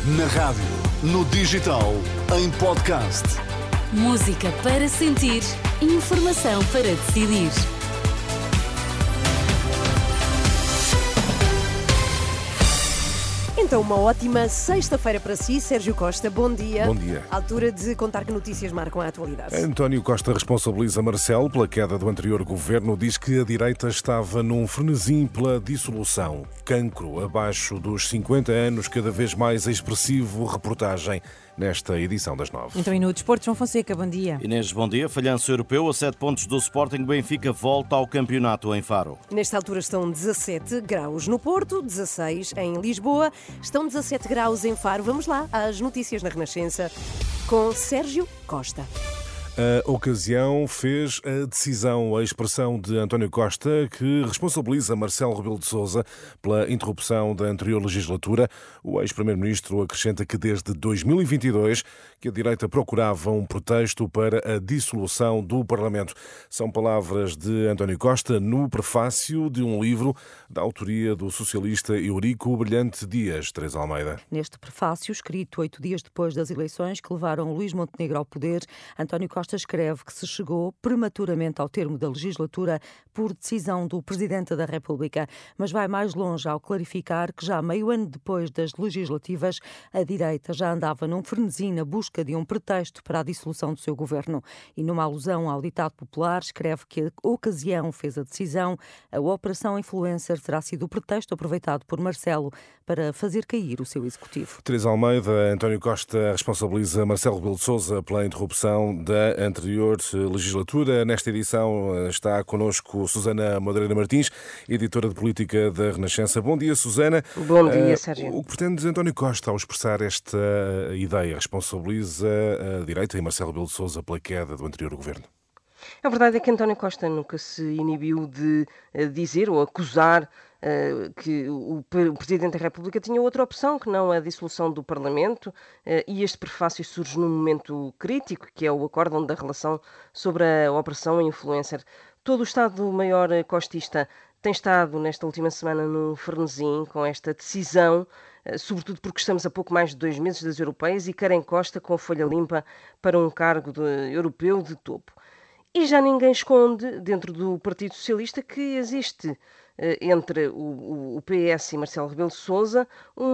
Na rádio, no digital, em podcast. Música para sentir, informação para decidir. Então, uma ótima sexta-feira para si, Sérgio Costa. Bom dia. Bom dia. Altura de contar que notícias marcam a atualidade. António Costa responsabiliza Marcelo pela queda do anterior governo. Diz que a direita estava num frenesim pela dissolução. Cancro abaixo dos 50 anos, cada vez mais expressivo. Reportagem nesta edição das 9. Então, e no desporto, João Fonseca, bom dia. Inês, bom dia. Falhanço europeu a 7 pontos do Sporting. Benfica volta ao campeonato em Faro. Nesta altura estão 17 graus no Porto, 16 em Lisboa, estão 17 graus em Faro. Vamos lá às notícias na Renascença com Sérgio Costa. A ocasião fez a decisão, a expressão de António Costa, que responsabiliza Marcelo Rebelo de Sousa pela interrupção da anterior legislatura. O ex-primeiro-ministro acrescenta que desde 2022 que a direita procurava um pretexto para a dissolução do Parlamento. São palavras de António Costa no prefácio de um livro da autoria do socialista Eurico Brilhante Dias. Teresa Almeida. Neste prefácio, escrito 8 dias depois das eleições que levaram Luís Montenegro ao poder, António Costa escreve que se chegou prematuramente ao termo da legislatura por decisão do Presidente da República, mas vai mais longe ao clarificar que já meio ano depois das legislativas, a direita já andava num frenesim na busca de um pretexto para a dissolução do seu governo. E numa alusão ao ditado popular, escreve que a ocasião fez a decisão, a Operação Influencer terá sido o pretexto aproveitado por Marcelo para fazer cair o seu executivo. Teresa Almeida, António Costa responsabiliza Marcelo Rebelo de Sousa pela interrupção da anterior legislatura. Nesta edição está connosco Susana Moreira Martins, editora de política da Renascença. Bom dia, Susana. Bom dia, Sérgio. O que pretende António Costa ao expressar esta ideia? Responsabiliza a direita e Marcelo Rebelo de Sousa pela queda do anterior governo? A verdade é que António Costa nunca se inibiu de dizer ou acusar que o Presidente da República tinha outra opção que não a dissolução do Parlamento, e este prefácio surge num momento crítico, que é o acórdão da relação sobre a Operação Influencer. Todo o Estado-Maior costista tem estado nesta última semana num frenesim com esta decisão, sobretudo porque estamos a pouco mais de 2 meses das europeias e querem Costa com a folha limpa para um cargo europeu de topo. E já ninguém esconde, dentro do Partido Socialista, que existe entre o PS e Marcelo Rebelo de Sousa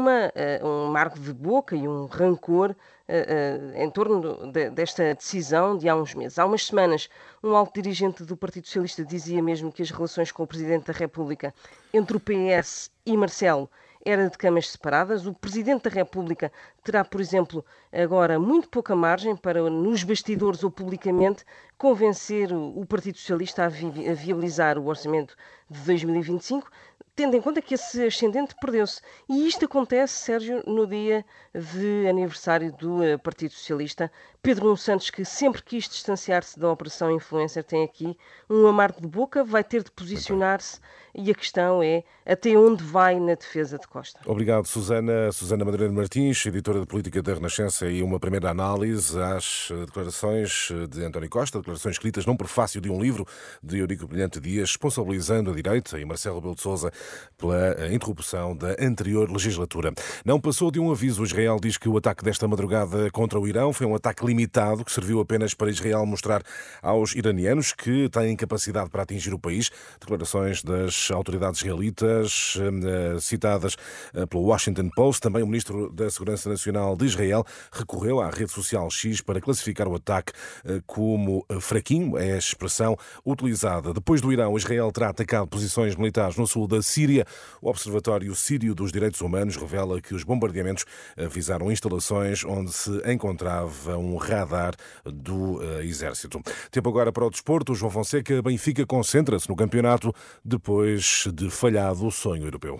um marco de boca e um rancor em torno desta decisão de há uns meses. Há umas semanas, um alto dirigente do Partido Socialista dizia mesmo que as relações com o Presidente da República entre o PS e Marcelo era de camas separadas. O Presidente da República terá, por exemplo, agora muito pouca margem para, nos bastidores ou publicamente, convencer o Partido Socialista a viabilizar o orçamento de 2025, tendo em conta que esse ascendente perdeu-se. E isto acontece, Sérgio, no dia de aniversário do Partido Socialista. Pedro Nuno Santos, que sempre quis distanciar-se da Operação Influencer, tem aqui um amargo de boca, vai ter de posicionar-se e a questão é até onde vai na defesa de Costa. Obrigado, Susana. Susana Moreira Martins, editora de política da Renascença, e uma primeira análise às declarações de António Costa, declarações escritas num prefácio de um livro de Eurico Brilhante Dias, responsabilizando a direita e Marcelo Rebelo de Sousa pela interrupção da anterior legislatura. Não passou de um aviso. Israel diz que o ataque desta madrugada contra o Irão foi um ataque limitado que serviu apenas para Israel mostrar aos iranianos que têm capacidade para atingir o país. Declarações das autoridades israelitas citadas pelo Washington Post. Também o ministro da Segurança Nacional de Israel recorreu à rede social X para classificar o ataque como fraquinho. É a expressão utilizada. Depois do Irão, Israel terá atacado posições militares no sul da Síria. O Observatório Sírio dos Direitos Humanos revela que os bombardeamentos visaram instalações onde se encontrava um radar do Exército. Tempo agora para o desporto. João Fonseca. Benfica concentra-se no campeonato depois de falhado o sonho europeu.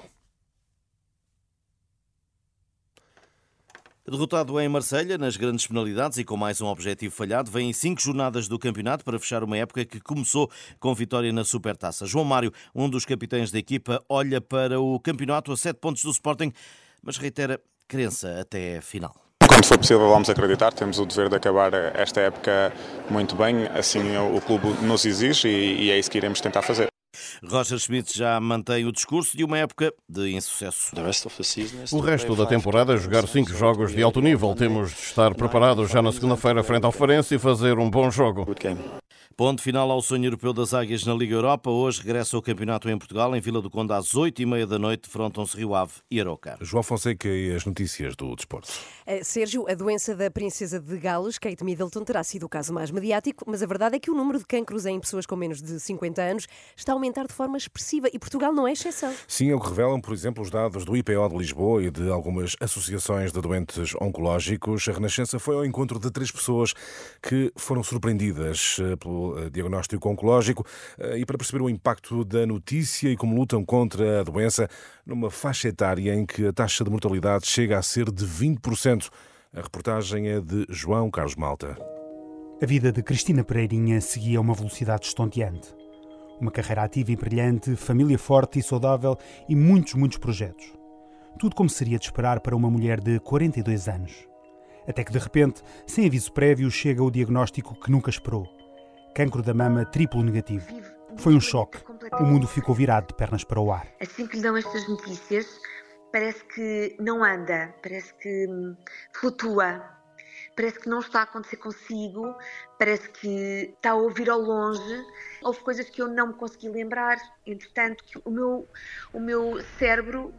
Derrotado em Marselha, nas grandes penalidades e com mais um objetivo falhado, vêm 5 jornadas do campeonato para fechar uma época que começou com vitória na Supertaça. João Mário, um dos capitães da equipa, olha para o campeonato a 7 pontos do Sporting, mas reitera crença até a final. Quando for possível vamos acreditar, temos o dever de acabar esta época muito bem, assim o clube nos exige e é isso que iremos tentar fazer. Roger Schmidt já mantém o discurso de uma época de insucesso. O resto da temporada é jogar 5 jogos de alto nível. Temos de estar preparados já na segunda-feira frente ao Farense e fazer um bom jogo. Ponto final ao sonho europeu das Águias na Liga Europa. Hoje regressa o campeonato em Portugal, em Vila do Conde, às 8h30 da noite, defrontam-se Rio Ave e Arouca. João Fonseca e as notícias do desporto. Sérgio, a doença da princesa de Gales, Kate Middleton, terá sido o caso mais mediático, mas a verdade é que o número de cancros em pessoas com menos de 50 anos está a aumentar de forma expressiva e Portugal não é exceção. Sim, é o que revelam, por exemplo, os dados do IPO de Lisboa e de algumas associações de doentes oncológicos. A Renascença foi ao encontro de 3 pessoas que foram surpreendidas pelo diagnóstico oncológico e para perceber o impacto da notícia e como lutam contra a doença numa faixa etária em que a taxa de mortalidade chega a ser de 20%. A reportagem é de João Carlos Malta. A vida de Cristina Pereirinha seguia a uma velocidade estonteante. Uma carreira ativa e brilhante, família forte e saudável e muitos projetos. Tudo como seria de esperar para uma mulher de 42 anos. Até que de repente, sem aviso prévio, chega o diagnóstico que nunca esperou. Cancro da mama triplo negativo. Foi um choque. O mundo ficou virado de pernas para o ar. Assim que lhe dão estas notícias, parece que não anda, parece que flutua, parece que não está a acontecer consigo, parece que está a ouvir ao longe. Houve coisas que eu não me consegui lembrar, entretanto, que o meu cérebro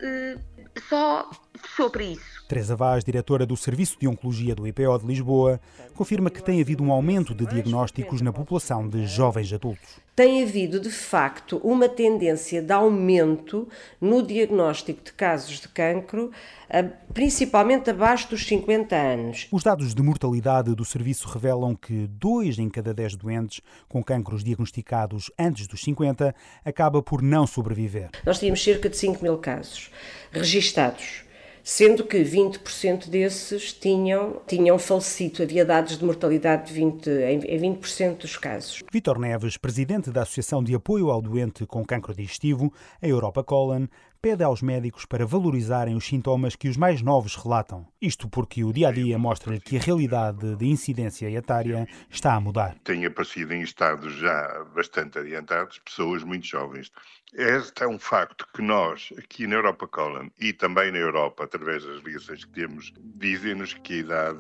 só fechou para isso. Teresa Vaz, diretora do Serviço de Oncologia do IPO de Lisboa, confirma que tem havido um aumento de diagnósticos na população de jovens adultos. Tem havido, de facto, uma tendência de aumento no diagnóstico de casos de cancro, principalmente abaixo dos 50 anos. Os dados de mortalidade do serviço revelam que 2 em cada 10 doentes com cancros diagnosticados antes dos 50 acaba por não sobreviver. Nós tínhamos cerca de 5.000 casos registados, sendo que 20% desses tinham falecido. Havia dados de mortalidade em 20% dos casos. Vítor Neves, presidente da Associação de Apoio ao Doente com Cancro Digestivo, a Europa Colon, pede aos médicos para valorizarem os sintomas que os mais novos relatam. Isto porque o dia-a-dia mostra-lhe que a realidade de incidência etária está a mudar. Tem aparecido em estados já bastante adiantados pessoas muito jovens. Este é um facto que nós, aqui na Europa Colon e também na Europa, através das ligações que temos, dizem-nos que a idade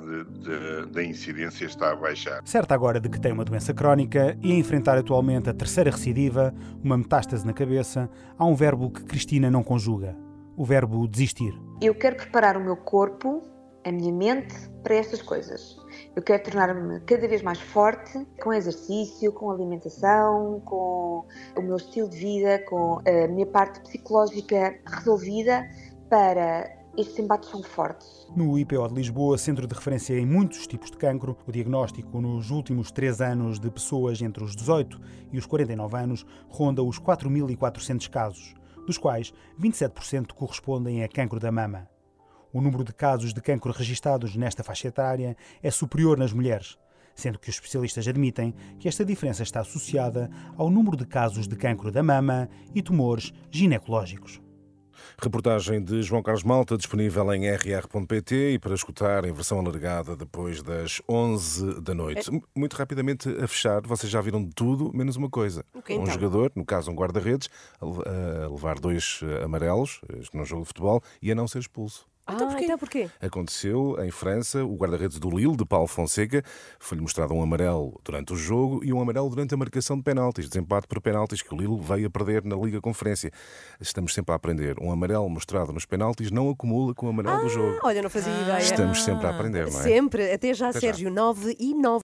da incidência está a baixar. Certa agora de que tem uma doença crónica e a enfrentar atualmente a terceira recidiva, uma metástase na cabeça, há um verbo que Cristina não conjuga, o verbo desistir. Eu quero preparar o meu corpo, a minha mente, para estas coisas. Eu quero tornar-me cada vez mais forte, com exercício, com alimentação, com o meu estilo de vida, com a minha parte psicológica resolvida, para estes embates são fortes. No IPO de Lisboa, centro de referência em muitos tipos de cancro, o diagnóstico nos últimos 3 anos de pessoas entre os 18 e os 49 anos ronda os 4.400 casos, dos quais 27% correspondem a cancro da mama. O número de casos de cancro registados nesta faixa etária é superior nas mulheres, sendo que os especialistas admitem que esta diferença está associada ao número de casos de cancro da mama e tumores ginecológicos. Reportagem de João Carlos Malta, disponível em rr.pt e para escutar em versão alargada depois das 11 da noite. Muito rapidamente a fechar, vocês já viram de tudo, menos uma coisa. Então? Um jogador, no caso um guarda-redes, a levar 2 amarelos num jogo de futebol e a não ser expulso. Então porquê? Aconteceu em França, o guarda-redes do Lille, de Paulo Fonseca, foi-lhe mostrado um amarelo durante o jogo e um amarelo durante a marcação de penaltis, desempate por penaltis que o Lille veio a perder na Liga Conferência. Estamos sempre a aprender. Um amarelo mostrado nos penaltis não acumula com o amarelo do jogo. Olha, não fazia ideia. Estamos sempre a aprender, não é? Sempre. Até já, Até Sérgio. já. 9:09.